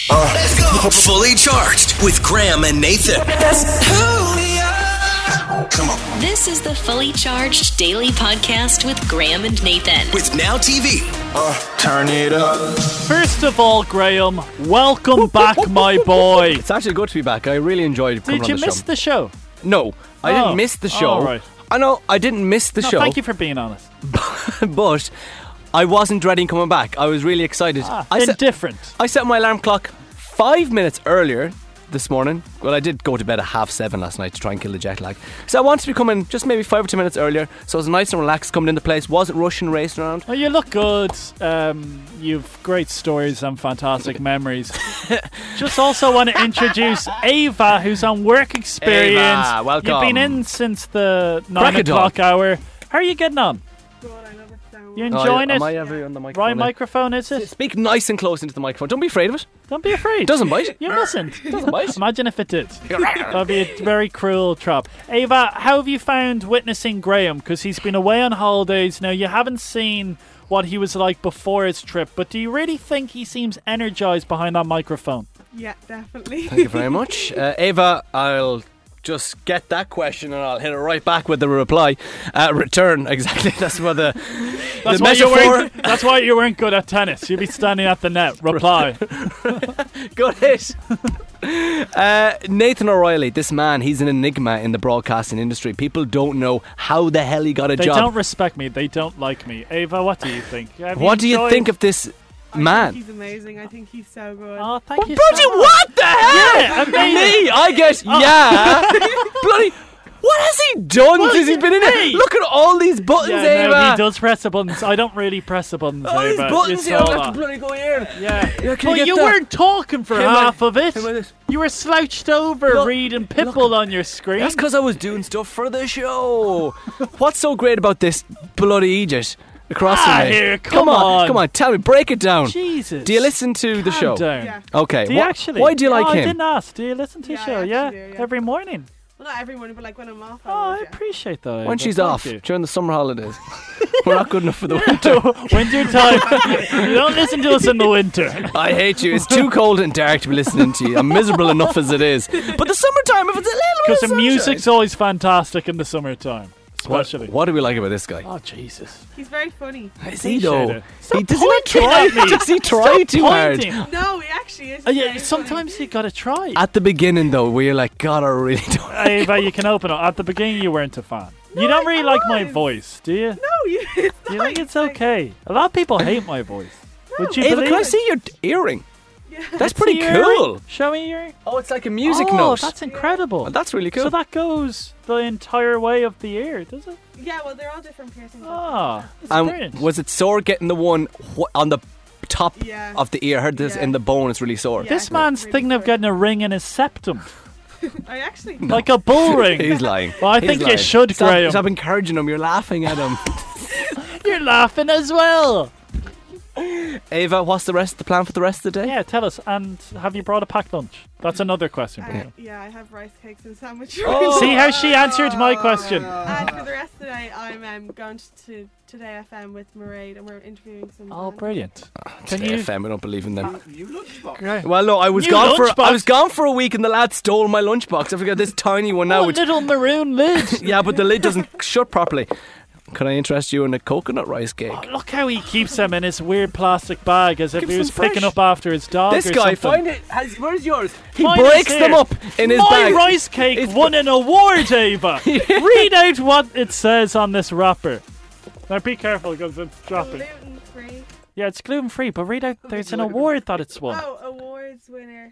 Let's go. Fully Charged with Graham and Nathan. Come on. This is the Fully Charged Daily Podcast with Graham and Nathan. With Now TV. Turn it up. First of all, Graham, welcome back, my boy. It's actually good to be back. I really enjoyed coming Did you on the miss show. the show? No, I didn't miss the show. All right. I know I didn't miss the show. Thank you for being honest. But I wasn't dreading coming back. I was really excited. Indifferent. I set my alarm clock 5 minutes earlier this morning. Well, I did go to bed at 7:30 last night to try and kill the jet lag. So I wanted to be coming just maybe 5 or 10 minutes earlier. So it was nice and relaxed coming into place. Wasn't rushing, racing around. Well, you look good. You've great stories and fantastic memories. Just also want to introduce Ava, who's on work experience. Ava, welcome. You've been in since the 9 Crack a o'clock dog. hour. How are you getting on? Good, I love it so much. You enjoying Am it? I ever on the microphone? Right microphone, is it? Speak nice and close into the microphone. Don't be afraid of it. Don't be afraid. Doesn't bite. You mustn't. Doesn't bite. Imagine if it did. That'd be a very cruel trap. Ava, how have you found witnessing Graham? Because he's been away on holidays. Now, you haven't seen what he was like before his trip, but do you really think he seems energized behind that microphone? Yeah, definitely. Thank you very much. Ava, I'll just get that question and I'll hit it right back with the reply. Return, exactly. That's what the metaphor. That's why you weren't good at tennis. You'd be standing at the net. Reply. Good hit. Nathan O'Reilly, this man, he's an enigma in the broadcasting industry. People don't know how the hell he got a They job. don't respect me. They don't like me. Ava, what do you think? What do you think of this I man? think he's amazing. I think he's so good. Oh, thank you Bloody so much. what the hell? Yeah, amazing. Me, I guess, Bloody, what has he done since he's been in it? Look at all these buttons, Yeah, Ava. no, he does press the buttons. I don't really press the buttons, All these Ava. buttons, You you don't saw have that. to bloody go here. Yeah. Yeah, can But you you get that? weren't talking for Here, man. half of it. Here, man, this. You were slouched over Look, reading Pitbull on your screen. That's because I was doing stuff for the show. What's so great about this bloody Egypt across the way? Here, come on. Come on, tell me, break it down. Jesus. Do you listen to the Calm show? down. Yeah. Okay. Do you actually? Why do you like I him? didn't ask. Do you listen to the Yeah, show? I Yeah? actually do, yeah. Every morning. Well, not every morning, but like when I'm off. Oh, I would, yeah. appreciate that. When Ava. she's Thank off you. during the summer holidays. We're not good enough for the winter. Winter time. You don't listen to us in the winter. I hate you. It's too cold and dark to be listening to you. I'm miserable enough as it is. But the summertime, if it's a little bit Because of the sunshine. music's always fantastic in the summertime. Especially. What do we like about this guy? Oh, Jesus. He's very funny. Is he though? Appreciate it. Does he not pointing try? at me. Does he try Stop too hard? pointing. No, he actually is. Oh, yeah, very sometimes you gotta try. At the beginning though, where you're like, God, I really don't. Ava, you can open it. At the beginning, you weren't a fan. You don't really like my voice, do you? funny. No, it's You nice. think it's okay? A lot of people hate my voice. Would you Ava, believe can I it? see your earring? Yeah. That's pretty See your cool. earring? Show me your earring. Oh, it's like a music oh, note. that's incredible. Oh, that's really cool. So that goes the entire way of the ear, does it? Yeah, well, they're all different piercings. Ah, that's and brilliant. was it sore getting the one on the top Yeah. of the ear? I heard this Yeah. in the bone. It's really sore. Yeah. This man's really thinking of sore. getting a ring in his septum, I actually. like a bull ring. He's lying. Well, I He's think you lying. should, Stop, Graham. Stop encouraging him. You're laughing at him. You're laughing as well. Ava, what's the plan for the rest of the day? Yeah, tell us. And have you brought a packed lunch? That's another question. Yeah, I have rice cakes and sandwich Oh. rolls. See how she answered my question. And for the rest of the day, I'm going to Today FM with Mairead, and we're interviewing some. Oh, bands. brilliant. Can Today you? FM, I don't believe in them. Great. Well, no, I was New gone lunchbox? for a week, and the lad stole my lunchbox. I forgot this tiny one now. Oh, Which, little maroon lid. yeah, but the lid doesn't shut properly. Can I interest you in a coconut rice cake? Oh, look how he keeps them in his weird plastic bag as if Keeps he was them fresh. picking up after his dog This or guy, something. find it. Where's yours? He Mine is breaks them here. up in his My bag. rice cake It's- won an award, Ava. Read out what it says on this wrapper. Now be careful because it's dropping. Gluten free. Yeah, it's gluten free, but read out there's an award that it's won. Oh, awards winner.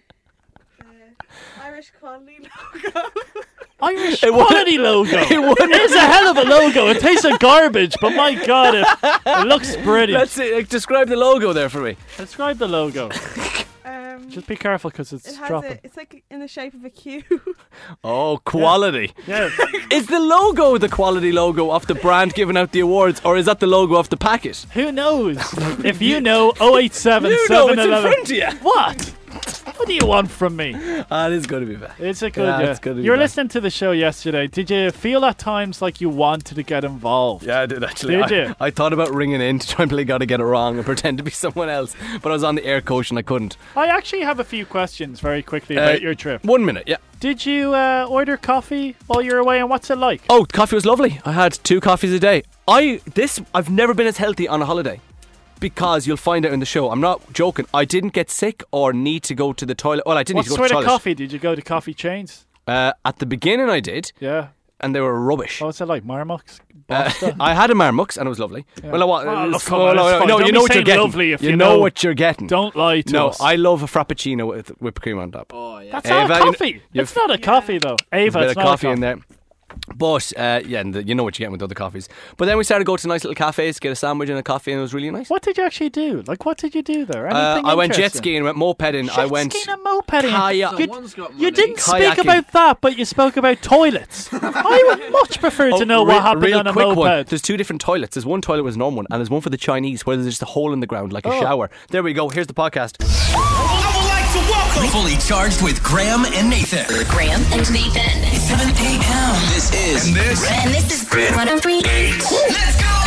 Irish quality logo. Irish It won- quality logo. it won- It's a hell of a logo. It tastes of garbage, but my God, it looks brilliant. Let's see, describe the logo there for me. Describe the logo. Um, Just be careful because it it's has dropping. it's like in the shape of a Q. Oh, quality. Yeah. Is the logo the quality logo of the brand giving out the awards, or is that the logo of the packet? Who knows? If you know, 087 You know, it's in 711. front of you. What? What do you want from me? It is going to be back. It's a good. Yeah, Yeah. it's good to be You were back. listening to the show yesterday. Did you feel at times like you wanted to get involved? Yeah, I did actually. Did you? I thought about ringing in to try and play Gotta Get It Wrong and pretend to be someone else, but I was on the air coach and I couldn't. I actually have a few questions very quickly about your trip. 1 minute, yeah. Did you order coffee while you were away, and what's it like? Oh, coffee was lovely. I had 2 coffees a day. I've never been as healthy on a holiday. Because you'll find out in the show, I'm not joking, I didn't get sick or need to go to the toilet. Well, I didn't What need to go to the sort toilet. of coffee? Did you go to coffee chains? At the beginning I did, Yeah. and they were rubbish. What's it like? Marmux? Basta? I had a Marmux and it was lovely. Yeah. Well, what? Oh, look, come no, on, it's fine. no, Don't you be know what you're saying getting. lovely if you know know. what you're getting. Don't lie to No, us. I love a frappuccino with whipped cream on top. That's not Ava, a coffee. you've- It's not a coffee, though. There's Ava, a bit it's of not coffee a in there. But yeah, and you know what you're getting with other coffees. But then we started going to nice little cafes, get a sandwich and a coffee, and it was really nice. What did you actually do? Like, what did you do there? Anything I went jet interesting? skiing, went mopeding, I Jet went skiing and mopeding. kayak. You didn't speak Kayaking. about that, but you spoke about toilets. I would much prefer to know what happened real on a quick moped. one. There's 2 different toilets. There's one toilet was a normal one, and there's one for the Chinese where there's just a hole in the ground like a shower. There we go. Here's the podcast. I would like to welcome Fully Charged with Graham and Nathan. Graham and Nathan. 7 a.m. This is. And this is 103. Let's go!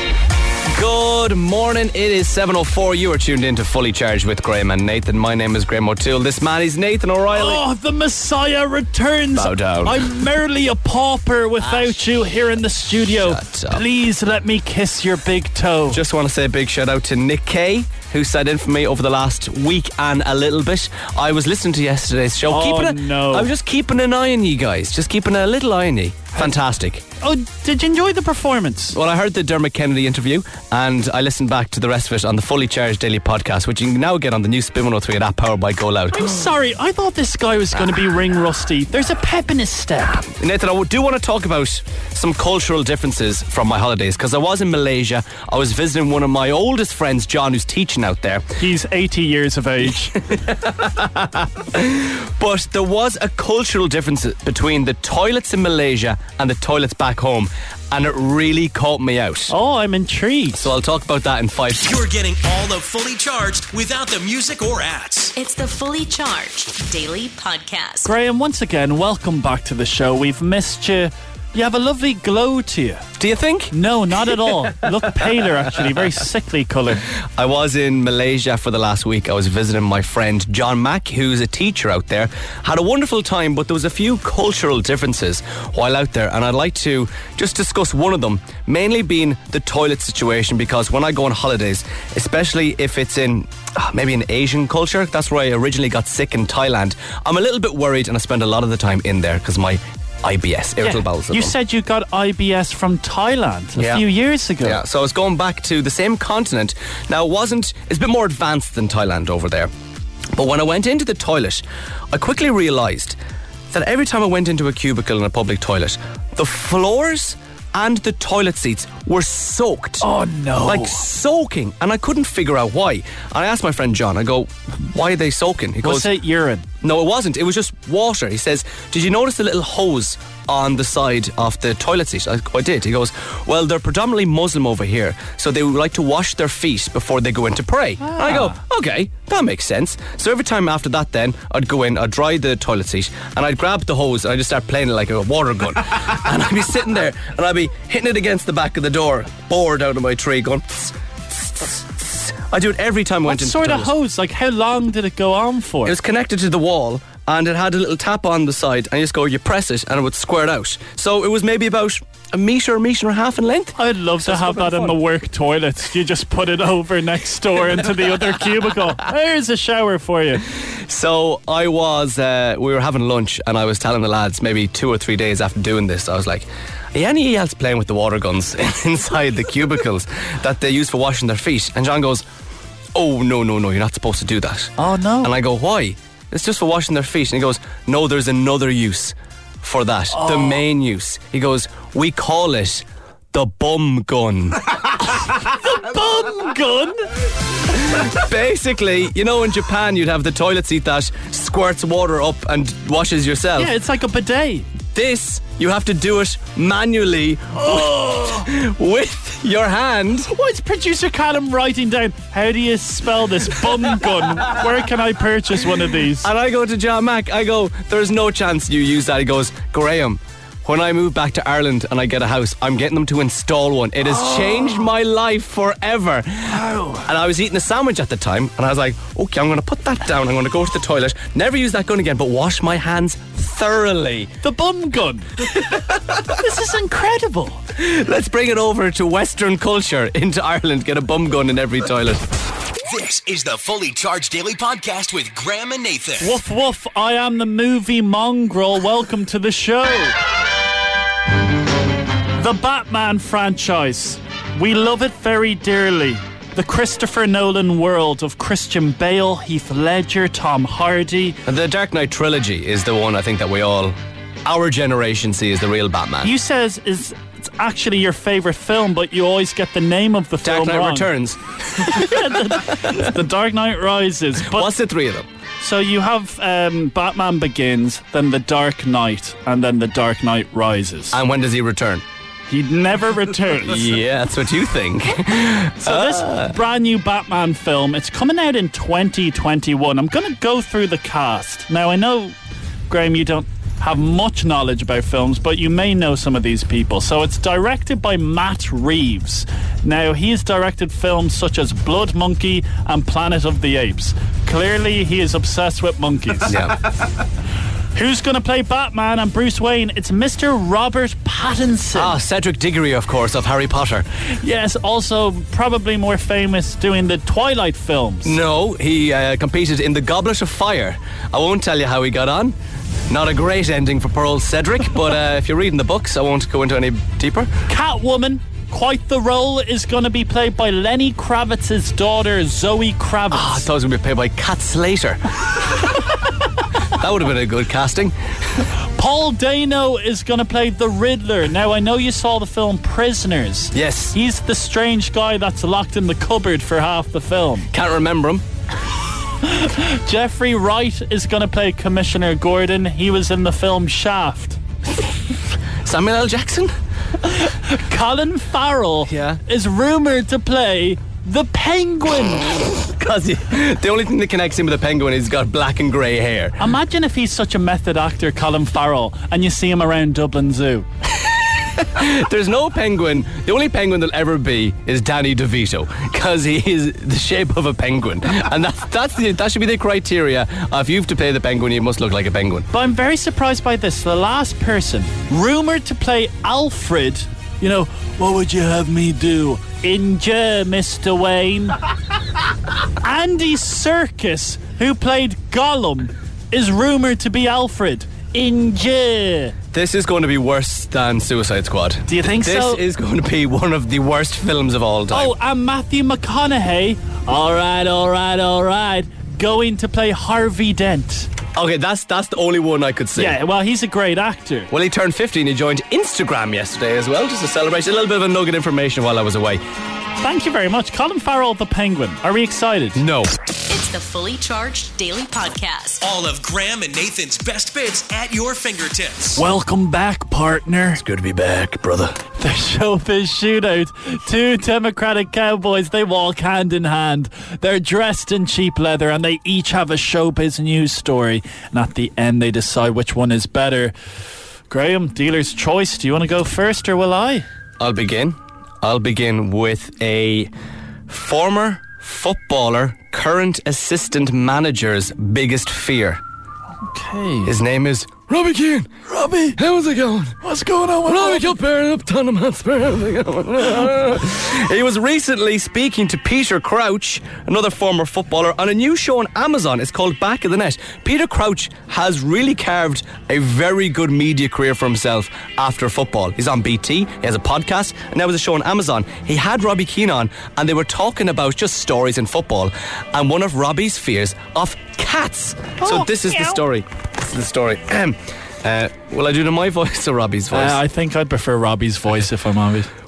Good morning. It is 7:04. You are tuned in to Fully Charged with Graham and Nathan. My name is Graham O'Toole. This man is Nathan O'Reilly. Oh, the Messiah returns. Bow down. I'm merely a pauper without you here in the studio. Shut up. Please let me kiss your big toe. Just want to say a big shout out to Nick Kay, who sat in for me over the last week and a little bit. I was listening to yesterday's show. Oh, no. I was just keeping an eye on you guys. Just keeping a little eye on you. Fantastic. Oh, did you enjoy the performance? Well, I heard the Dermot Kennedy interview and I listened back to the rest of it on the Fully Charged Daily Podcast, which you can now get on the new Spin 103 app powered by Go Loud. I'm sorry, I thought this guy was going to be ring rusty. There's a pep in his step. Nathan, I do want to talk about some cultural differences from my holidays because I was in Malaysia. I was visiting one of my oldest friends, John, who's teaching out there. He's 80 years of age. But there was a cultural difference between the toilets in Malaysia and the toilets back home, and it really caught me out. Oh, I'm intrigued. So I'll talk about that in 5 You're getting all of Fully Charged without the music or ads. It's the Fully Charged Daily Podcast. Graham, once again, welcome back to the show. We've missed you. You have a lovely glow to you. Do you think? No, not at all. Look paler, actually. Very sickly colour. I was in Malaysia for the last week. I was visiting my friend John Mack, who's a teacher out there. Had a wonderful time, but there was a few cultural differences while out there, and I'd like to just discuss one of them, mainly being the toilet situation, because when I go on holidays, especially if it's in maybe an Asian culture, that's where I originally got sick in Thailand, I'm a little bit worried, and I spend a lot of the time in there because my IBS, irritable bowel syndrome. You said you got IBS from Thailand a Yeah. few years ago. Yeah, so I was going back to the same continent. Now, it's a bit more advanced than Thailand over there. But when I went into the toilet, I quickly realised that every time I went into a cubicle in a public toilet, the floors and the toilet seats were soaked. Oh, no. Like soaking. And I couldn't figure out why. And I asked my friend John, I go, why are they soaking? He Was goes, it urine? no, it wasn't. It was just water. He says, did you notice the little hose on the side of the toilet seat? I did. He goes, well, they're predominantly Muslim over here, so they would like to wash their feet before they go in to pray. And I go, okay, that makes sense. So every time after that then, I'd go in, I'd dry the toilet seat, and I'd grab the hose and I'd just start playing it like a water gun. And I'd be sitting there, and I'd be hitting it against the back of the door, bored out of my tree, going... I do it every time I went What into sort the of toilet. hose? Like, how long did it go on for? It was connected to the wall and it had a little tap on the side, and you just go, you press it and it would squirt out. So it was maybe about a metre and a half in length. I'd love to have that in the work toilet. You just put it over next door into the other cubicle. There's a shower for you. So I was, we were having lunch and I was telling the lads maybe 2 or 3 days after doing this, I was like, are any else playing with the water guns inside the cubicles that they use for washing their feet? And John goes, oh, no, you're not supposed to do that. Oh, no. And I go, why? It's just for washing their feet. And he goes, no, there's another use for that. The main use. He goes, we call it the bum gun. Bum gun? Basically, you know, in Japan you'd have the toilet seat that squirts water up and washes yourself. Yeah, it's like a bidet. This, you have to do it manually with your hand. What's producer Callum writing down? How do you spell this? Bum gun. Where can I purchase one of these? And I go to John Mack, I go, there's no chance you use that. He goes, Graham, when I move back to Ireland and I get a house, I'm getting them to install one. It has changed my life forever. And I was eating a sandwich at the time, and I was like, okay, I'm going to put that down. I'm going to go to the toilet, never use that gun again, but wash my hands thoroughly. The bum gun. This is incredible. Let's bring it over to Western culture into Ireland. Get a bum gun in every toilet. This is the Fully Charged Daily Podcast with Graham and Nathan. Woof woof, I am the movie mongrel. Welcome to the show. The Batman franchise. We love it very dearly. The Christopher Nolan world of Christian Bale, Heath Ledger, Tom Hardy. And the Dark Knight trilogy is the one I think that our generation see as the real Batman. You says it's actually your favourite film, but you always get the name of the film Dark Knight wrong. Returns. The Dark Knight Rises. But what's the three of them? So you have Batman Begins, then The Dark Knight, and then The Dark Knight Rises. And when does he return? He never returns. Yeah, that's what you think. So this brand new Batman film, it's coming out in 2021. I'm going to go through the cast. Now, I know, Graham, you don't have much knowledge about films, but you may know some of these people. So it's directed by Matt Reeves. Now, he has directed films such as Blood Monkey and Planet of the Apes. Clearly, he is obsessed with monkeys. Yeah. Who's going to play Batman and Bruce Wayne? It's Mr. Robert Pattinson. Cedric Diggory, of course, of Harry Potter. Yes, also probably more famous doing the Twilight films. No, he competed in The Goblet of Fire. I won't tell you how he got on. Not a great ending for poor old Cedric, but if you're reading the books, I won't go into any deeper. Catwoman, quite the role, is going to be played by Lenny Kravitz's daughter, Zoe Kravitz. I thought it was going to be played by Cat Slater. That would have been a good casting. Paul Dano is going to play the Riddler. Now, I know you saw the film Prisoners. Yes. He's the strange guy that's locked in the cupboard for half the film. Can't remember him. Jeffrey Wright is going to play Commissioner Gordon. He was in the film Shaft. Samuel L. Jackson? Colin Farrell is rumoured to play the Penguin. Because the only thing that connects him with the Penguin is he's got black and grey hair. Imagine if he's such a method actor, Colin Farrell, and you see him around Dublin Zoo. There's no penguin. The only penguin there'll ever be is Danny DeVito, because he is the shape of a penguin, and that should be the criteria. If you have to play the penguin, you must look like a penguin. But I'm very surprised by this. The last person rumoured to play Alfred, you know, what would you have me do? Injure, Mr. Wayne. Andy Serkis, who played Gollum, is rumoured to be Alfred. Injure. This is going to be worse than Suicide Squad. Do you think so? This is going to be one of the worst films of all time. Oh, and Matthew McConaughey, all right, going to play Harvey Dent. Okay, that's the only one I could see. Yeah, well, he's a great actor. Well, he turned 50 and he joined Instagram yesterday as well, just to celebrate. A little bit of a nugget information while I was away. Thank you very much. Colin Farrell, the Penguin. Are we excited? No. It's the Fully Charged Daily Podcast. All of Graham and Nathan's best bits at your fingertips. Welcome back, partner. It's good to be back, brother. The Showbiz Shootout. Two Democratic cowboys, they walk hand in hand. They're dressed in cheap leather and they each have a showbiz news story. And at the end, they decide which one is better. Graham, dealer's choice. Do you want to go first or will I? I'll begin with a former footballer, current assistant manager's biggest fear. Okay. His name is Robbie Keane. Robbie, how's it going? What's going on with Robbie Kilpairn up Tottenham Hotspur. He was recently speaking to Peter Crouch, another former footballer, on a new show on Amazon. It's called Back of the Net. Peter Crouch has really carved a very good media career for himself after football. He's on BT, he has a podcast, and now there's a show on Amazon. He had Robbie Keane on, and they were talking about just stories in football, and one of Robbie's fears of cats. So this is the story. Will I do my voice or Robbie's voice? I think I'd prefer Robbie's voice if I'm honest.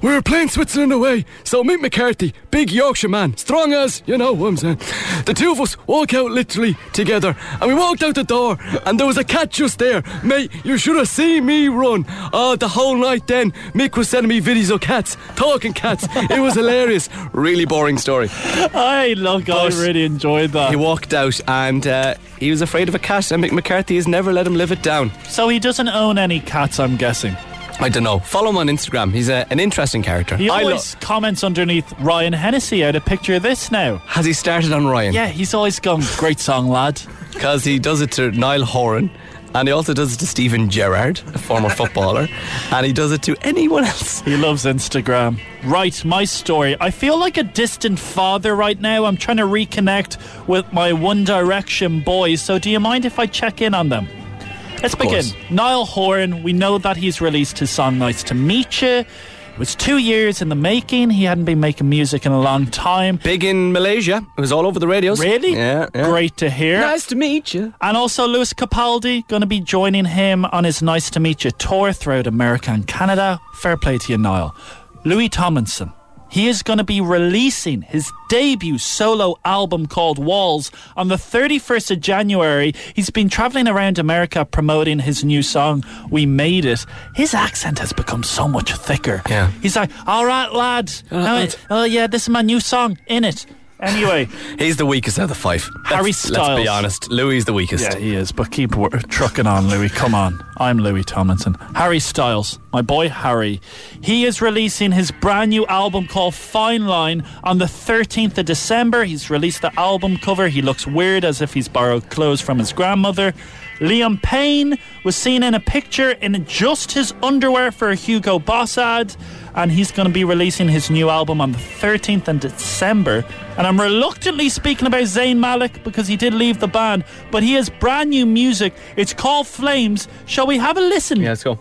we were playing Switzerland away. So Mick McCarthy, big Yorkshire man, strong as, you know what I'm saying. The two of us walk out literally together, and we walked out the door, and there was a cat just there. Mate, you should have seen me run. Oh, the whole night then, Mick was sending me videos of cats, talking cats. It was hilarious. Really boring story. I really enjoyed that. He walked out and he was afraid of a cat, and Mick McCarthy has never let him live it down. So he doesn't own any cats, I'm guessing. I don't know. Follow him on Instagram. He's an interesting character. He always comments underneath Ryan Hennessy. I had a picture of this now. Has he started on Ryan? Yeah, he's always gone, great song, lad. Because he does it to Niall Horan, and he also does it to Stephen Gerrard, a former footballer, and he does it to anyone else. He loves Instagram. Right, my story. I feel like a distant father right now. I'm trying to reconnect with my One Direction boys, so do you mind if I check in on them? Let's begin. Niall Horan, we know that he's released his song Nice to Meet You. It was 2 years in the making. He hadn't been making music in a long time. Big in Malaysia. It was all over the radios. Really? Yeah. Great to hear. Nice to meet you. And also Lewis Capaldi going to be joining him on his Nice to Meet You tour throughout America and Canada. Fair play to you, Niall. Louis Tomlinson. He is going to be releasing his debut solo album called Walls on the 31st of January. He's been travelling around America promoting his new song, We Made It. His accent has become so much thicker. Yeah. He's like, all right, lad. Oh, yeah, this is my new song, In It. Anyway. He's the weakest out of the five. Harry Styles. Let's be honest. Louis is the weakest. Yeah, he is, but keep trucking on, Louis. Come on. I'm Louis Tomlinson. Harry Styles, my boy Harry. He is releasing his brand new album called Fine Line on the 13th of December. He's released the album cover. He looks weird as if he's borrowed clothes from his grandmother. Liam Payne was seen in a picture in just his underwear for a Hugo Boss ad, and he's going to be releasing his new album on the 13th of December. And I'm reluctantly speaking about Zayn Malik because he did leave the band, but he has brand new music. It's called Flames. Shall we have a listen? Yeah, let's go.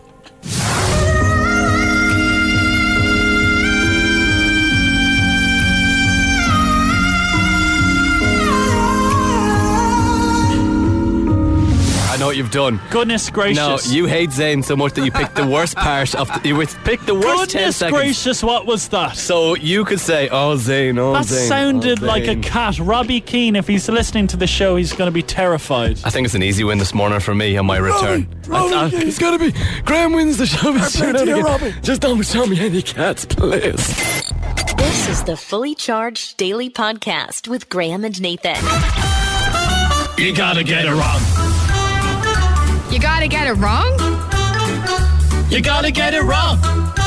I know what you've done. Goodness gracious. No, you hate Zayn so much that you picked the worst part of you picked the worst 10 Goodness seconds. gracious, what was that? So you could say, oh Zayn, oh That Zayn. sounded oh, like a Zayn. cat. Robbie Keane, if he's listening to the show, he's going to be terrified. I think it's an easy win this morning for me on my return. Robbie, it's gotta be. Graham wins the show. Just don't show me any cats, please. This is the Fully Charged Daily Podcast with Graham and Nathan. You gotta get it wrong. You gotta get it wrong? You gotta get it wrong.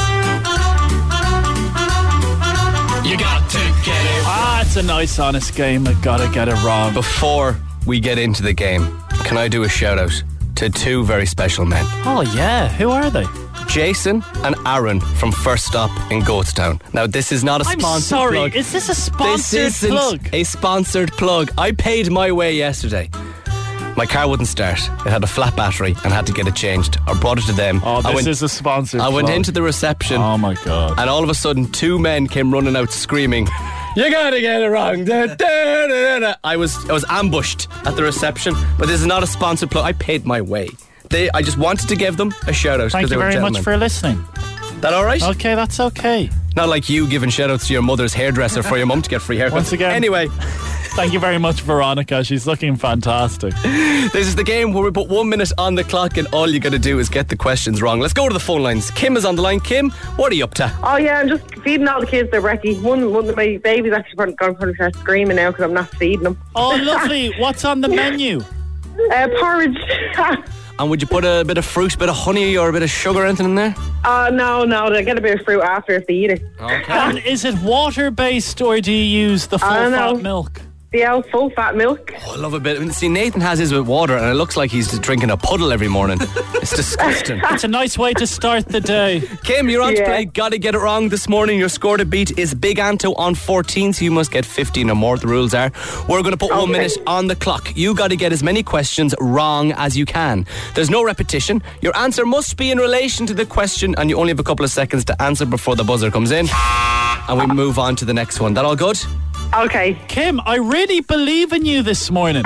You got to get it. It's a nice, honest game. I gotta get it wrong. Before we get into the game, can I do a shout out to two very special men? Oh, yeah. Who are they? Jason and Aaron from First Stop in Goatstown. Now, this is not a I'm sponsored sorry. plug. Is this a sponsored This isn't plug? a sponsored plug. I paid my way yesterday. My car wouldn't start. It had a flat battery and had to get it changed. I brought it to them. Oh, this is a sponsored I went plug. into the reception. Oh, my God. And all of a sudden, two men came running out screaming, "You gotta get it wrong." Da, da, da, da. I was ambushed at the reception, but this is not a sponsored plug. I paid my way. I just wanted to give them a shout out. Thank you very much for listening. That all right? Okay, that's okay. Not like you giving shout outs to your mother's hairdresser for your mum to get free haircuts. Once again. Anyway. Thank you very much, Veronica. She's looking fantastic. This is the game where we put 1 minute on the clock and all you got to do is get the questions wrong. Let's go to the phone lines. Kim is on the line. Kim, what are you up to? Oh yeah, I'm just feeding all the kids their brekkie. One of my babies actually going to start screaming now because I'm not feeding them. Oh, lovely. What's on the menu? Porridge. And would you put a bit of fruit, a bit of honey or a bit of sugar or anything in there? No, they get a bit of fruit after if they eat it. Okay. And is it water-based or do you use the full-fat milk? The old full fat milk. Oh, I love a bit. See, Nathan has his with water and it looks like he's drinking a puddle every morning. It's disgusting. It's a nice way to start the day. Kim, you're on to play Gotta Get It Wrong this morning. Your score to beat is Big Anto on 14, so you must get 15 or more. The rules are we're going to put 1 minute on the clock. You got to get as many questions wrong as you can. There's no repetition. Your answer must be in relation to the question and you only have a couple of seconds to answer before the buzzer comes in. And we move on to the next one. That all good? Okay. Kim, I really believe in you this morning.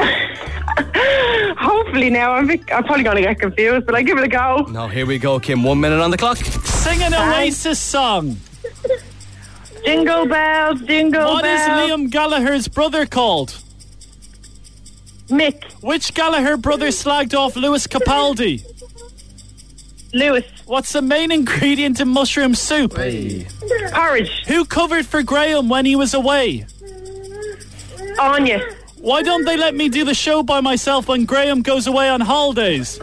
Hopefully now. I'm probably going to get confused, but I give it a go. Now, here we go, Kim. 1 minute on the clock. Sing an Oasis song. Jingle bells, jingle What is bells. Liam Gallagher's brother called? Mick. Which Gallagher brother slagged off Lewis Capaldi? Lewis. What's the main ingredient in mushroom soup? Porridge. Who covered for Graham when he was away? Anya. Why don't they let me do the show by myself when Graham goes away on holidays?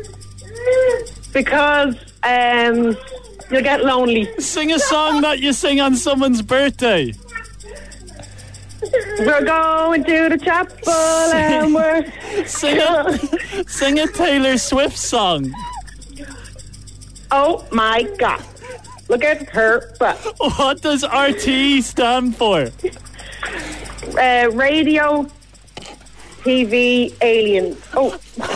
Because you'll get lonely. Sing a song that you sing on someone's birthday. We're going to the chapel and we're... Sing a Taylor Swift song. Oh my God. Look at her butt. What does RTE stand for? Radio, TV, aliens. Oh.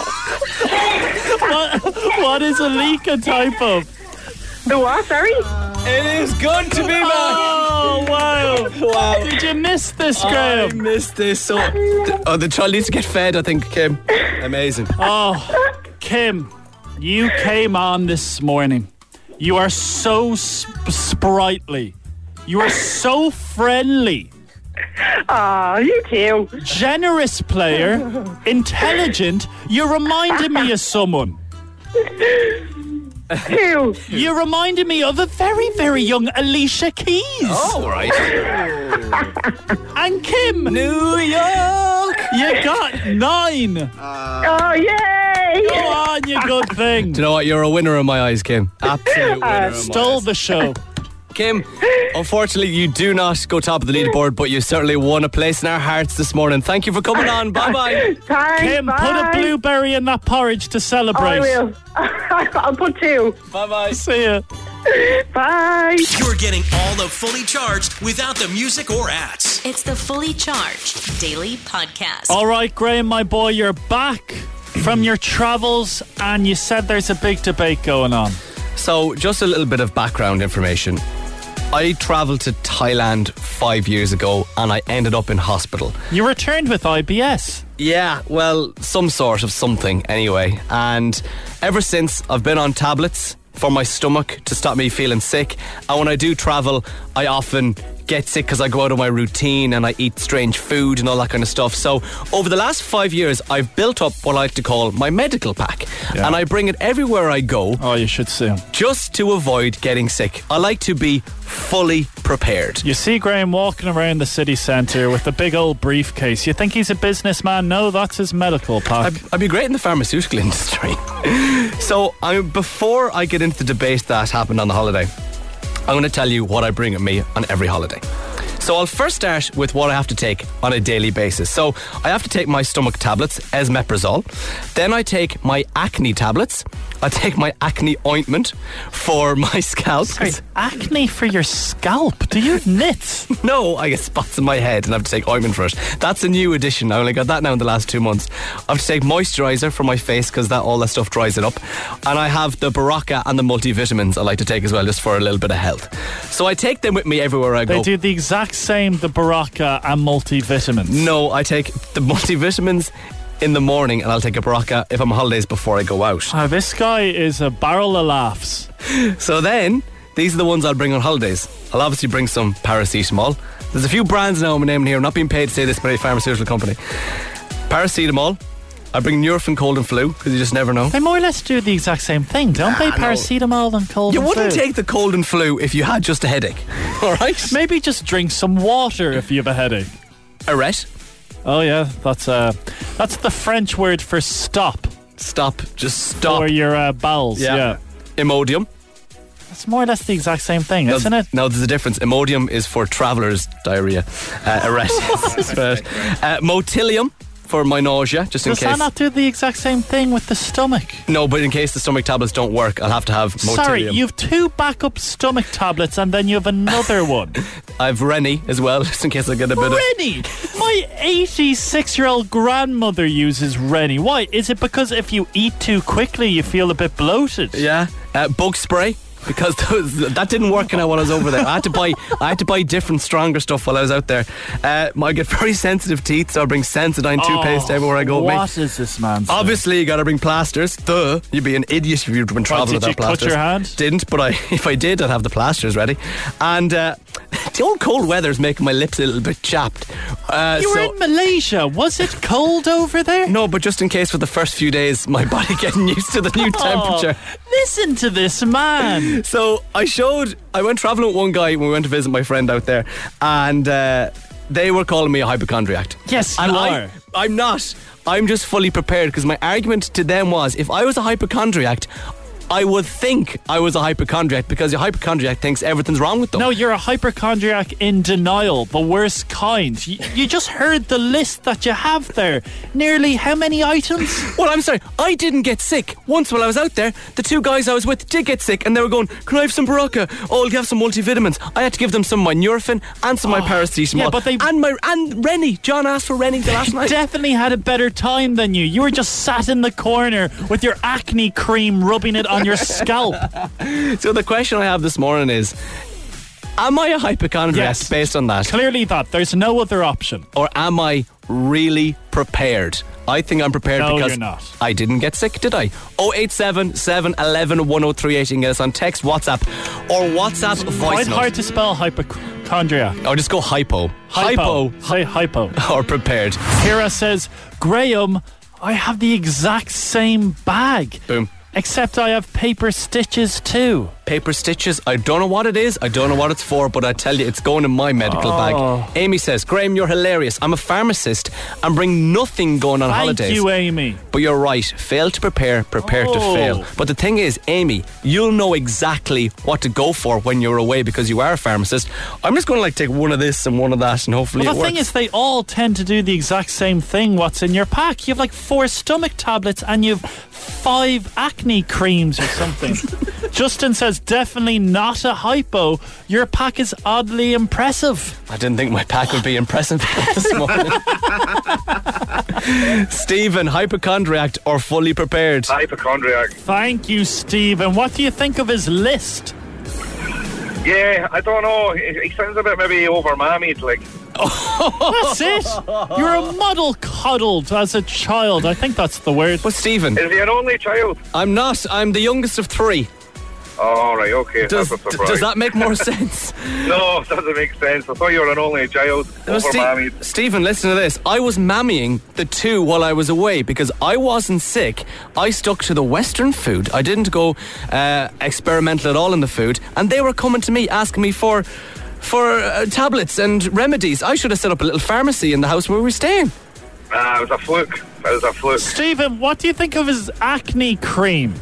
What is Alika a type of? The what, sorry? It is good to be back. Oh, wow. Did you miss this, Graham? I missed this. So, the child needs to get fed, I think, Kim. Amazing. Oh, Kim, you came on this morning. You are so sprightly. You are so friendly. Oh, you too. Generous player. Intelligent. You reminded me of someone. Who? You reminded me of a very, very young Alicia Keys. Oh, right. And Kim. New York. You got 9. Oh, yay! Go on, you good thing. Do you know what? You're a winner in my eyes, Kim. Absolute winner. Stole the show. Kim, unfortunately, you do not go top of the leaderboard, but you certainly won a place in our hearts this morning. Thank you for coming on. Bye-bye. Thanks, Kim, bye. put a blueberry in that porridge to celebrate. I will. I'll put 2. Bye-bye. See ya. Bye. You're getting all the Fully Charged without the music or ads. It's the Fully Charged Daily Podcast. All right, Graham, my boy, you're back from your travels, and you said there's a big debate going on. So, just a little bit of background information. I travelled to Thailand 5 years ago and I ended up in hospital. You returned with IBS. Yeah, well, some sort of something anyway. And ever since, I've been on tablets for my stomach to stop me feeling sick. And when I do travel, I often get sick because I go out of my routine and I eat strange food and all that kind of stuff. So over the last 5 years, I've built up what I like to call my medical pack. Yeah. And I bring it everywhere I go. Oh, you should see him. Just to avoid getting sick. I like to be fully prepared. You see Graham walking around the city centre with a big old briefcase. You think he's a businessman? No, that's his medical pack. I'd be great in the pharmaceutical industry. So before I get into the debate that happened on the holiday, I'm going to tell you what I bring with me on every holiday. So I'll first start with what I have to take on a daily basis. So I have to take my stomach tablets, esmeprazole. Then I take my acne tablets. I take my acne ointment for my scalp. Sorry, acne for your scalp? Do you have nits? No, I get spots in my head and I have to take ointment for it. That's a new addition. I only got that now in the last 2 months. I have to take moisturiser for my face because all that stuff dries it up. And I have the Baraka and the multivitamins I like to take as well, just for a little bit of health. So I take them with me everywhere I go. They do the exact same, the Baraka and multivitamins. No, I take the multivitamins in the morning and I'll take a Baraka if I'm on holidays before I go out. Oh, this guy is a barrel of laughs. So then, these are the ones I'll bring on holidays. I'll obviously bring some paracetamol. There's a few brands now I'm naming here. I'm not being paid to say this by a pharmaceutical company. Paracetamol. I bring Nurofen cold and flu because you just never know. They more or less do the exact same thing, don't they? Paracetamol and cold and flu. You wouldn't take the cold and flu if you had just a headache. Alright? Maybe just drink some water if you have a headache. Arrête. Oh yeah, that's the French word for stop. Stop. Just stop. For your bowels, yeah. Imodium. It's more or less the exact same thing, isn't it? No, there's a difference. Imodium is for travellers' diarrhea. Arrête. Motilium for my nausea, just in case. Does that not do the exact same thing with the stomach? No, but in case the stomach tablets don't work, I'll have to have Motilium. Sorry, you have 2 backup stomach tablets and then you have another one. I've Rennie as well, just in case I get a bit Rennie? My 86-year-old grandmother uses Rennie. Why? Is it because if you eat too quickly you feel a bit bloated? Yeah. Bug spray. Because that didn't work while I was over there. I had to buy different, stronger stuff while I was out there. I get very sensitive teeth, so I bring Sensodyne toothpaste everywhere I go. What is this man saying? Obviously, you got to bring plasters. Duh, you'd be an idiot if you'd been travelling without plasters. Did you cut your hand? Didn't, but if I did, I'd have the plasters ready. And The old cold weather's making my lips a little bit chapped. You were in Malaysia. Was it cold over there? No, but just in case for the first few days, my body getting used to the new temperature. Listen to this man. So I went travelling with one guy when we went to visit my friend out there, and they were calling me a hypochondriac. Yes, and you are. I'm not. I'm just fully prepared, because my argument to them was, if I was a hypochondriac, I would think I was a hypochondriac, because a hypochondriac thinks everything's wrong with them. No, you're a hypochondriac in denial, the worst kind. You just heard the list that you have there. Nearly how many items? Well, I'm sorry, I didn't get sick. Once while I was out there, the two guys I was with did get sick, and they were going, can I have some Barocca? Oh, I'll have some multivitamins. I had to give them some of my Nurofen and some of my paracetamol. Yeah, but they... And Rennie. John asked for Rennie the last night. Definitely had a better time than you. You were just sat in the corner with your acne cream rubbing it on your scalp. So the question I have this morning is, am I a hypochondriac based on that? Clearly that. There's no other option. Or am I really prepared? I think I'm prepared because you're not. I didn't get sick, did I? 087 711 1038. You can get us on text, WhatsApp, or WhatsApp voice Quite note. hard to spell hypochondriac. Or just go hypo. Say hypo. Or prepared. Kira says, Graham, I have the exact same bag. Boom. Except I have paper stitches too. Paper stitches, I don't know what it is, I don't know what it's for, but I tell you, it's going in my medical bag. Amy says, Graham, you're hilarious. I'm a pharmacist and bring nothing going on holidays. Thank you, Amy. But you're right, fail to prepare to fail. But the thing is, Amy, you'll know exactly what to go for when you're away, because you are a pharmacist. I'm just going to take one of this and one of that, and hopefully it works. The thing is, they all tend to do the exact same thing. What's in your pack? You have 4 stomach tablets and you have 5 acne creams or something. Justin says, definitely not a hypo. Your pack is oddly impressive. I didn't think my pack would be impressive this morning. Stephen, hypochondriac or fully prepared? Hypochondriac. Thank you, Stephen. What do you think of his list? Yeah, I don't know. He sounds a bit maybe over-mammied, That's it. You're a muddle coddled as a child. I think that's the word. But Stephen, is he an only child? I'm not. I'm the youngest of 3. Oh, right, okay. Does that make more sense? No, it doesn't make sense. I thought you were an only child. Over-mammied. Stephen, listen to this. I was mammying the 2 while I was away because I wasn't sick. I stuck to the Western food. I didn't go experimental at all in the food. And they were coming to me asking me for tablets and remedies. I should have set up a little pharmacy in the house where we were staying. It was a fluke. Stephen, what do you think of his acne cream?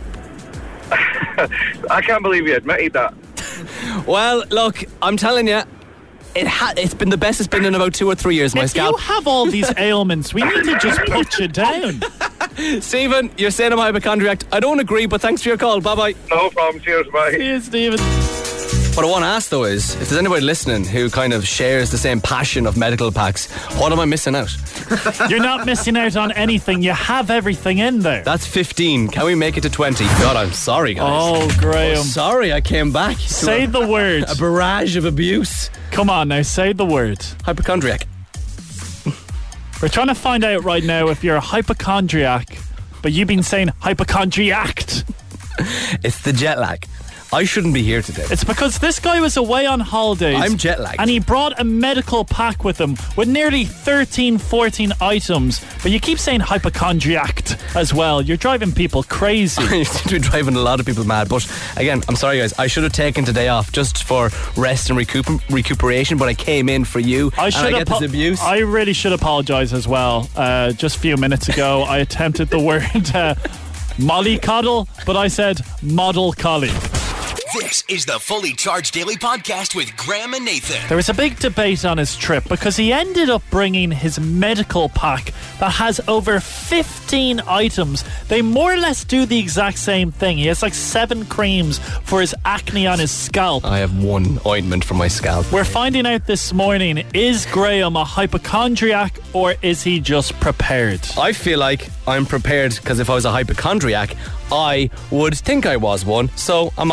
I can't believe you admitted that. Well, look, I'm telling you, it's been the best it's been in about 2 or 3 years. My scalp. You have all these ailments. We need to just put you down. Stephen, you're saying I'm a hypochondriac. I don't agree, but thanks for your call. Bye-bye. No problem. Cheers. Bye. Cheers, Stephen. What I want to ask, though, is if there's anybody listening who kind of shares the same passion of medical packs, what am I missing out? You're not missing out on anything. You have everything in there. That's 15. Can we make it to 20? God, I'm sorry, guys. Oh, Graham. Sorry, I came back. Say the word. A barrage of abuse. Come on now, say the word. Hypochondriac. We're trying to find out right now if you're a hypochondriac, but you've been saying hypochondriac. It's the jet lag. I shouldn't be here today. It's because this guy was away on holidays. I'm jet lagged. And he brought a medical pack with him with nearly 13, 14 items. But you keep saying hypochondriac as well. You're driving people crazy. You seem to be driving a lot of people mad. But again, I'm sorry, guys. I should have taken today off just for rest and recuperation. But I came in for you. I get this abuse. I really should apologise as well. Just a few minutes ago, I attempted the word mollycoddle, but I said model collie. This is the Fully Charged Daily Podcast with Graham and Nathan. There was a big debate on his trip because he ended up bringing his medical pack that has over 15 items. They more or less do the exact same thing. He has 7 creams for his acne on his scalp. I have 1 ointment for my scalp. We're finding out this morning, is Graham a hypochondriac or is he just prepared? I feel like I'm prepared because if I was a hypochondriac, I would think I was one, so I'm obviously not.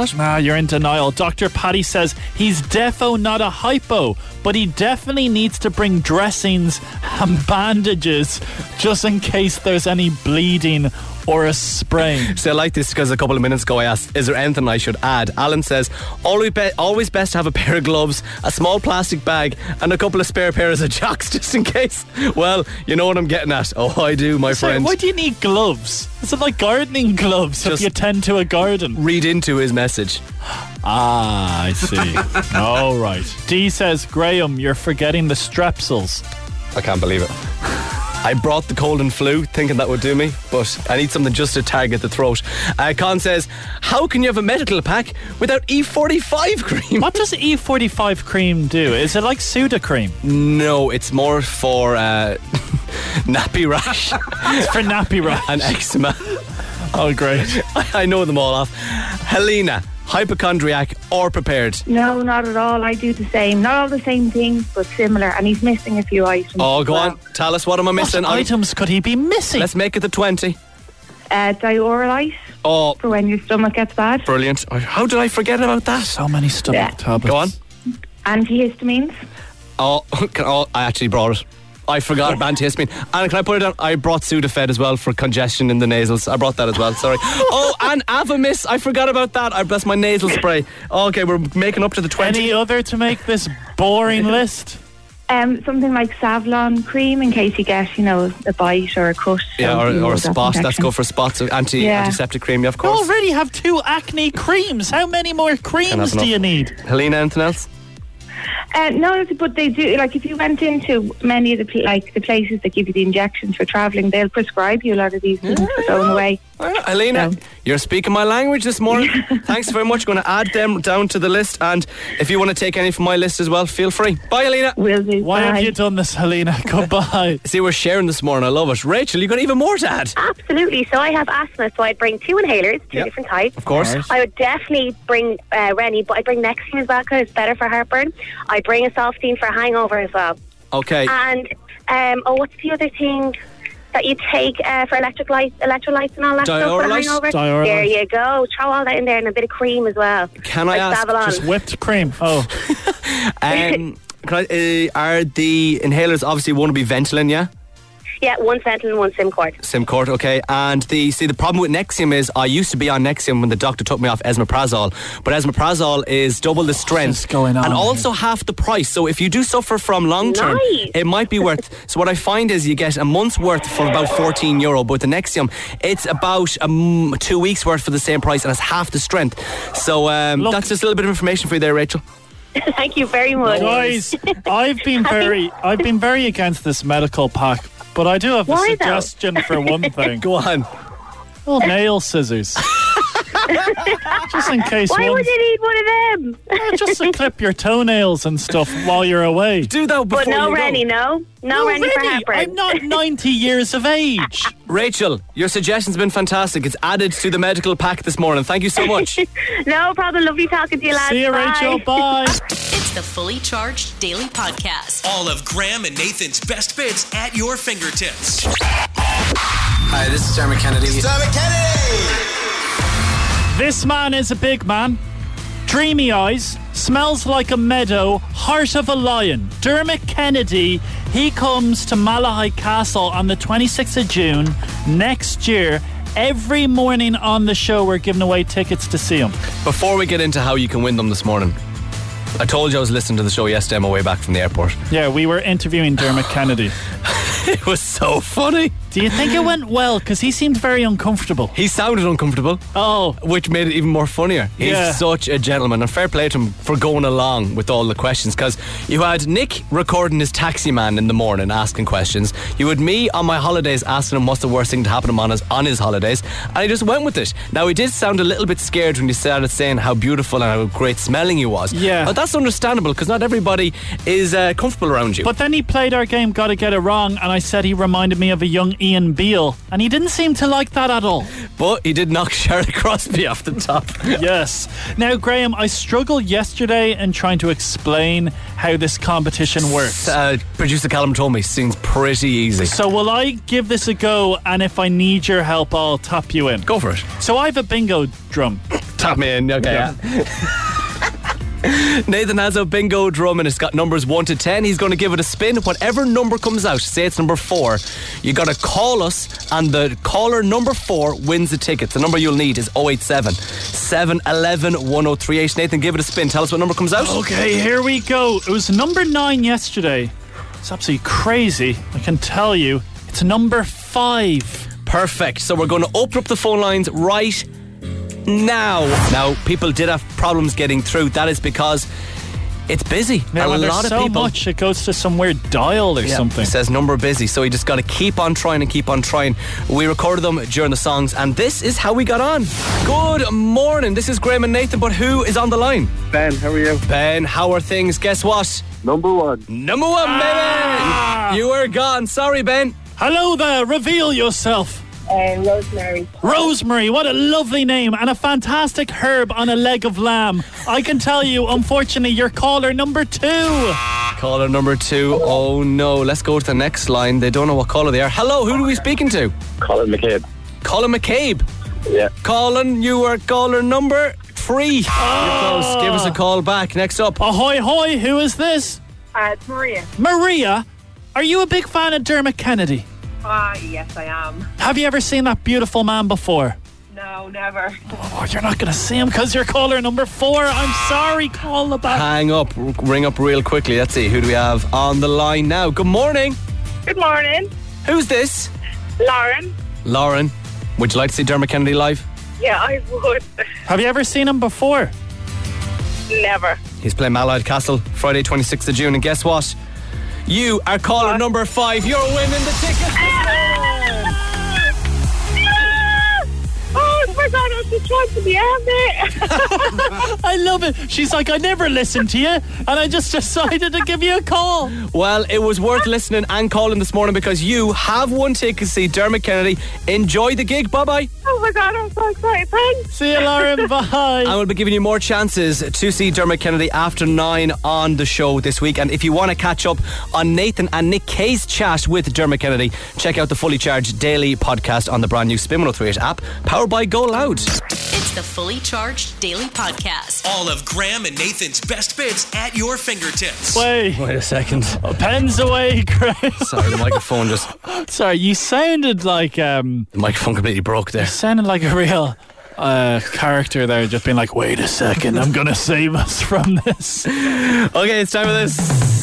it. Nah, you're in denial. Dr. Paddy says he's defo not a hypo, but he definitely needs to bring dressings and bandages just in case there's any bleeding or a sprain. So I like this because a couple of minutes ago I asked, is there anything I should add? Alan says, always best to have a pair of gloves, a small plastic bag, and a couple of spare pairs of jocks just in case. Well, you know what I'm getting at. Oh, I do, my friend. Why do you need gloves? Is it like gardening gloves if you tend to a garden? Read into his message. Ah, I see. All right. Dee says, Graham, you're forgetting the strepsils. I can't believe it. I brought the cold and flu thinking that would do me, but I need something just to target the throat. Con says, how can you have a medical pack without E45 cream? What does E45 cream do? Is it like Sudocreme? No, it's more for nappy rash. It's for nappy rash. And eczema. Oh, great. I know them all off. Helena, hypochondriac or prepared? No, not at all. I do the same. Not all the same things, but similar. And he's missing a few items. Oh, go on. Tell us, what am I missing? What items could he be missing? Let's make it the 20. Diorolite. Oh. For when your stomach gets bad. Brilliant. How did I forget about that? So many stomach tablets. Go on. Antihistamines. Oh, I actually brought it. I forgot antihistamine. And can I put it down? I brought Sudafed as well for congestion in the nasals. I brought that as well, sorry. Oh, and Avamys. I forgot about that. That's my nasal spray. Okay, we're making up to the 20. Any other to make this boring list? Something like Savlon cream in case you get, a bite or a cut. Yeah, or a spot. That's good for spots. Antiseptic cream, yeah, of course. You already have 2 acne creams. How many more creams do you need? Helena, anything else? No, but they do. Like if you went into many of the places that give you the injections for travelling, they'll prescribe you a lot of these things for going away. Helena, you're speaking my language this morning. Thanks very much. Going to add them down to the list, and if you want to take any from my list as well, feel free. Bye, Helena. Will do. Why have you done this, Helena? Goodbye. See, we're sharing this morning. I love it. Rachel, you got even more to add? Absolutely. So I have asthma, so I'd bring 2 inhalers, 2 different types. Of course. I would definitely bring Rennie, but I'd bring Nexium as well because it's better for heartburn. I'd bring a Softine for hangover as well. Okay. And what's the other thing that you take for electrolytes and all that stuff for hangover? Diorolite. There you go. Throw all that in there and a bit of cream as well. Can I ask? Savlon. Just whipped cream. Oh. Are the inhalers obviously want to be Ventolin, yeah? Yeah, 1 Ventolin, 1 Simcord. Simcord, okay. And the problem with Nexium is I used to be on Nexium when the doctor took me off esomeprazole, but esomeprazole is double the strength going on and also half the price. So if you do suffer from long term, it might be worth. So what I find is you get a month's worth for about €14, but with the Nexium it's about 2 weeks worth for the same price and it's half the strength. So that's just a little bit of information for you there, Rachel. Thank you very much. Guys, I've been very against this medical pack. But I do have a suggestion for one thing. Go on. Well, nail scissors. Just in case. Why would you need one of them? Just to clip your toenails and stuff while you're away. Do that before you go. But Rennie, no Rennie for heartburn. I'm not 90 years of age. Rachel, your suggestion's been fantastic. It's added to the medical pack this morning. Thank you so much. No problem. Lovely talking to you, lads. See you, Bye. Rachel. Bye. It's the Fully Charged Daily Podcast. All of Graham and Nathan's best bits at your fingertips. Hi, this is Dermot Kennedy. It's Dermot Kennedy! This man is a big man. Dreamy eyes, smells like a meadow, heart of a lion. Dermot Kennedy, he comes to Malahide Castle on the 26th of June next year. Every morning on the show, we're giving away tickets to see him. Before we get into how you can win them this morning, I told you I was listening to the show yesterday on my way back from the airport. Yeah, we were interviewing Dermot Kennedy. It was so funny. Do you think it went well? Because he seemed very uncomfortable. He sounded uncomfortable. Oh. Which made it even more funnier. He's such a gentleman. And fair play to him for going along with all the questions. Because you had Nick recording his taxi man in the morning asking questions. You had me on my holidays asking him what's the worst thing to happen to him on his holidays. And he just went with it. Now, he did sound a little bit scared when he started saying how beautiful and how great smelling he was. Yeah. But that's understandable because not everybody is comfortable around you. But then he played our game Gotta Get It Wrong, and I said he reminded me of a young Ian Beale, and he didn't seem to like that at all. But he did knock Charlotte Crosby off the top. Yes. Now, Graham, I struggled yesterday in trying to explain how this competition works. Producer Callum told me it seems pretty easy. So will I give this a go, and if I need your help, I'll tap you in? Go for it. So I have a bingo drum. Tap me in, okay. Yeah. Nathan has a bingo drum and it's got numbers 1 to 10. He's going to give it a spin. Whatever number comes out, say it's number 4, you got to call us, and the caller number 4 wins the tickets. The number you'll need is 087 711 1038. Nathan, give it a spin. Tell us what number comes out. Okay, here we go. It was number 9 yesterday. It's absolutely crazy. I can tell you. It's number 5. Perfect. So we're going to open up the phone lines right now. Now, people did have problems getting through. That is because it's busy. Yeah, a lot of so people. Much it goes to some weird dial or something. It says number busy, so you just got to keep on trying and keep on trying. We recorded them during the songs, and this is how we got on. Good morning. This is Graham and Nathan, but who is on the line? Ben, how are you? Ben, how are things? Guess what? Number 1. Number 1, baby. You are gone. Sorry, Ben. Hello there. Reveal yourself. Rosemary. Rosemary, what a lovely name, and a fantastic herb on a leg of lamb. I can tell you, unfortunately, you're caller number 2. Caller number 2. Oh no, let's go to the next line. They don't know what caller they are. Hello, who are we speaking to? Colin McCabe. Colin McCabe. Yeah. Colin, you are caller number 3. You're close. Give us a call back. Next up. Ahoy, hoy, who is this? It's Maria. Maria, are you a big fan of Dermot Kennedy? Yes, I am. Have you ever seen that beautiful man before? No, never. Oh, you're not going to see him because you're caller number 4. I'm sorry, call the back. Hang up, ring up real quickly. Let's see, who do we have on the line now? Good morning. Good morning. Who's this? Lauren. Lauren, would you like to see Dermot Kennedy live? Yeah, I would. Have you ever seen him before? Never. He's playing Malahide Castle Friday 26th of June, and guess what? You are caller number 5. You're winning the tickets. Oh my God, I'm just trying to be out there. I love it. She's like, I never listened to you, and I just decided to give you a call. Well, it was worth listening and calling this morning because you have won tickets to see Dermot Kennedy. Enjoy the gig. Bye-bye. Oh my God, I'm so excited. Thanks. See you, Lauren. Bye. And we'll be giving you more chances to see Dermot Kennedy after 9 on the show this week. And if you want to catch up on Nathan and Nick Kay's chat with Dermot Kennedy, check out the Fully Charged Daily podcast on the brand new Spin 1038 app, powered by Go Loud. It's the Fully Charged Daily Podcast. All of Graham and Nathan's best bits at your fingertips. Wait a second. Pens away, Graham. Sorry, the microphone just... Sorry, you sounded like... The microphone completely broke there. You sounded like a real... character there, just being like, wait a second, I'm gonna save us from this. Okay, it's time for this.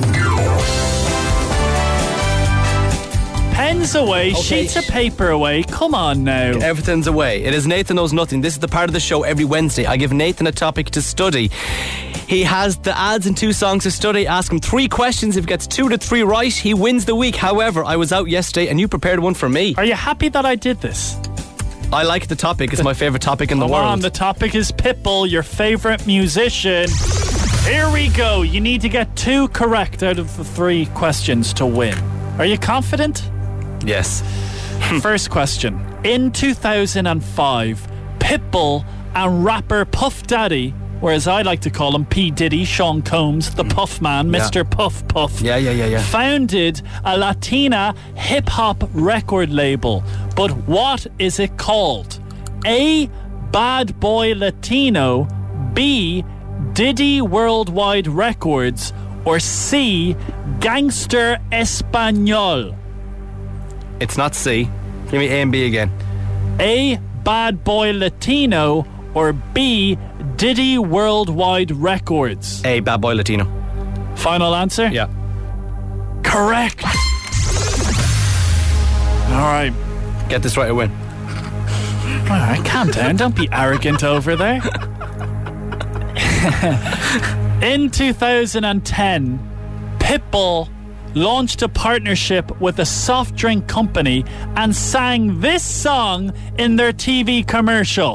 Pens away, Okay. sheets of paper away. Come on now. Everything's away. It is Nathan Knows Nothing. This is the part of the show every Wednesday. I give Nathan a topic to study. He has the ads and 2 songs to study. Ask him 3 questions. If he gets 2 to 3 right, he wins the week. However, I was out yesterday and you prepared one for me. Are you happy that I did this? I like the topic. It's my favourite topic in the Come world. on, the topic is Pitbull, your favourite musician. Here we go. You need to get 2 correct out of the 3 questions to win. Are you confident? Yes. First question. In 2005, Pitbull and rapper Puff Daddy, or as I like to call him, P. Diddy, Sean Combs, the Puff Man, Mr. Puff Puff, founded a Latina hip-hop record label. But what is it called? A. Bad Boy Latino, B. Diddy Worldwide Records, or C. Gangster Espanol? It's not C. Give me A and B again. A. Bad Boy Latino, or B. Diddy Worldwide Records? A. Bad Boy Latino. Final answer? Yeah. Correct. Alright. Get this right, I win. Alright, calm down. Don't be arrogant over there. In 2010, Pitbull launched a partnership with a soft drink company and sang this song in their TV commercial.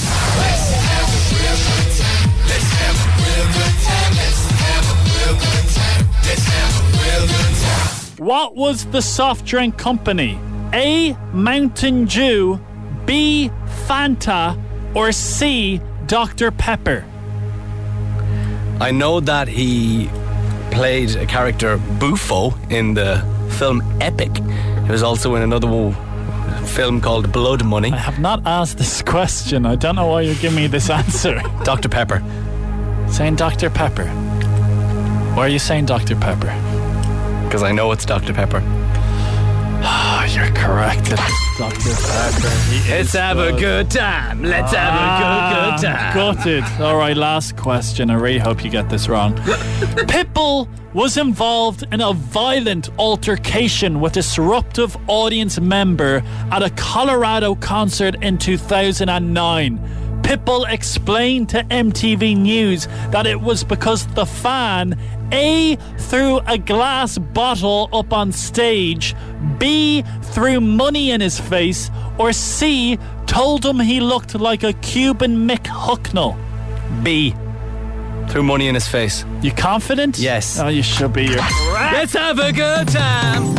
What was the soft drink company? A. Mountain Dew, B. Fanta, or C. Dr. Pepper? I know that he played a character Buffo in the film Epic. He was also in another film called Blood Money. I have not asked this question. I don't know why you're giving me this answer. Dr. Pepper. Saying Dr. Pepper. Why are you saying Dr. Pepper? Because I know it's Dr. Pepper. You're correct. It's Dr. Pepper. Let's have a good time. Let's have a good time. Gutted. All right, last question. I really hope you get this wrong. Pitbull was involved in a violent altercation with a disruptive audience member at a Colorado concert in 2009. Pitbull explained to MTV News that it was because the fan A, threw a glass bottle up on stage, B, threw money in his face, or C, told him he looked like a Cuban Mick Hucknall. B, threw money in his face. You confident? Yes. Oh, you should be. Let's have a good time.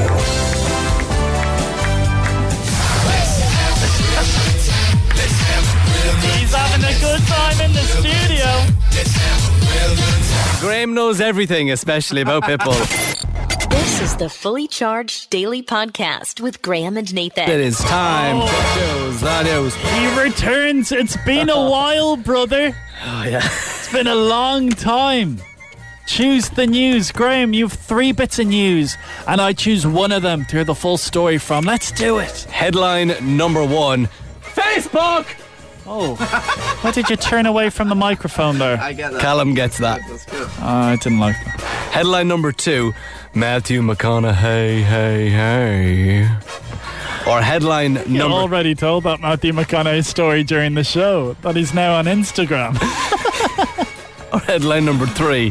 He's having a good time in the studio. Graham knows everything, especially about Pitbull. This is the Fully Charged Daily Podcast with Graham and Nathan. It is time to choose the news. He returns. It's been a while, brother. Oh, yeah. It's been a long time. Choose the news. Graham, you have 3 bits of news, and I choose one of them to hear the full story from. Let's do it. Headline number 1. Facebook! Oh, why did you turn away from the microphone there? I get that. Callum gets that. That's good. I didn't like that. Headline number 2. Matthew McConaughey, hey. Or headline You number... already told that Matthew McConaughey story during the show, that he's now on Instagram. Or headline number 3.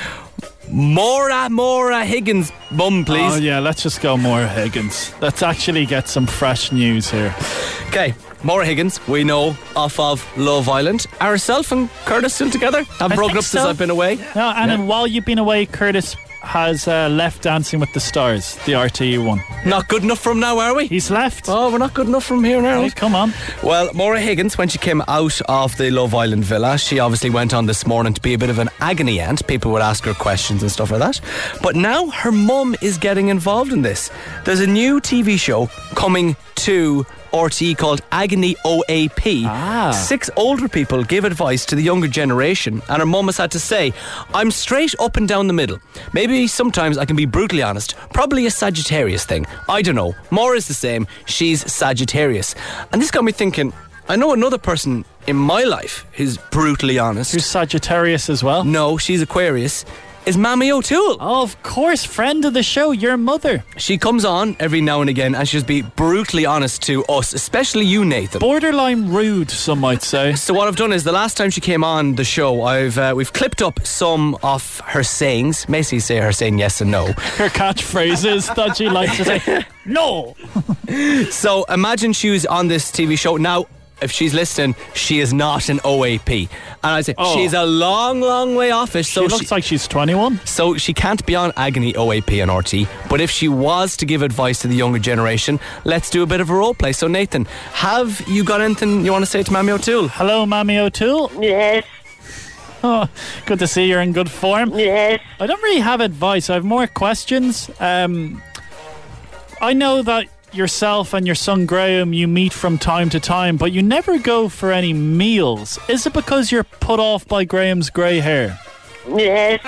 Maura Higgins, bum, please. Oh, yeah, let's just go Maura Higgins. Let's actually get some fresh news here. Okay, Maura Higgins, we know, off of Love Island. Are herself and Curtis still together? Haven't broken up since I've been away. No, and then while you've been away, Curtis has left Dancing with the Stars, the RTE one. Not good enough for him now, are we? He's left. Oh, we're not good enough for him here now. Hey, come on. Well, Maura Higgins, when she came out of the Love Island villa, she obviously went on this morning to be a bit of an agony aunt. People would ask her questions and stuff like that. But now her mum is getting involved in this. There's a new TV show coming to RTE called Agony OAP. 6 older people give advice to the younger generation, and her mum has had to say, I'm straight up and down the middle. Maybe sometimes I can be brutally honest. Probably a Sagittarius thing. I don't know. Maura's the same. She's Sagittarius. And this got me thinking, I know another person in my life who's brutally honest. Who's Sagittarius as well? No, she's Aquarius. Is Mammy O'Toole. Oh, of course, friend of the show, your mother. She comes on every now and again and she'll be brutally honest to us, especially you, Nathan. Borderline rude, some might say. So what I've done is, the last time she came on the show, we've clipped up some of her sayings. Basically say her saying yes and no. Her catchphrases that she likes to say, no. So imagine she was on this TV show. Now, if she's listening, she is not an OAP. And I say, she's a long, long way off it. So she looks like she's 21. So she can't be on Agony OAP on RT. But if she was to give advice to the younger generation, let's do a bit of a role play. So Nathan, have you got anything you want to say to Mammy O'Toole? Hello, Mammy O'Toole. Yes. Oh, good to see you're in good form. Yes. I don't really have advice. I have more questions. I know that yourself and your son Graham, you meet from time to time, but you never go for any meals. Is it because you're put off by Graham's grey hair? Yes.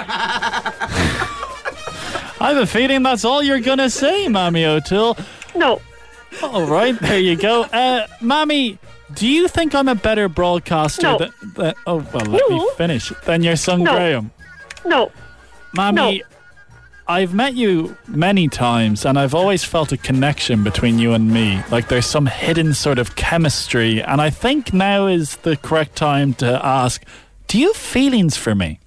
I have a feeling that's all you're gonna say, Mammy O'Toole. No. All right, there you go. Mammy, do you think I'm a better broadcaster No. than oh, well, let me finish. Than your son Graham? No. Mammy, I've met you many times and I've always felt a connection between you and me. Like there's some hidden sort of chemistry, and I think now is the correct time to ask, do you have feelings for me?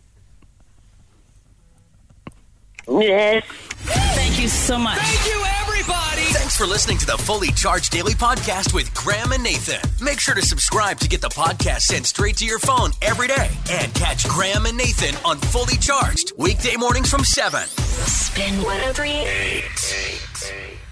Yes. Thank you so much. Thank you, everybody. Thanks for listening to the Fully Charged Daily Podcast with Graham and Nathan. Make sure to subscribe to get the podcast sent straight to your phone every day. And catch Graham and Nathan on Fully Charged weekday mornings from 7. Spin 103. 8.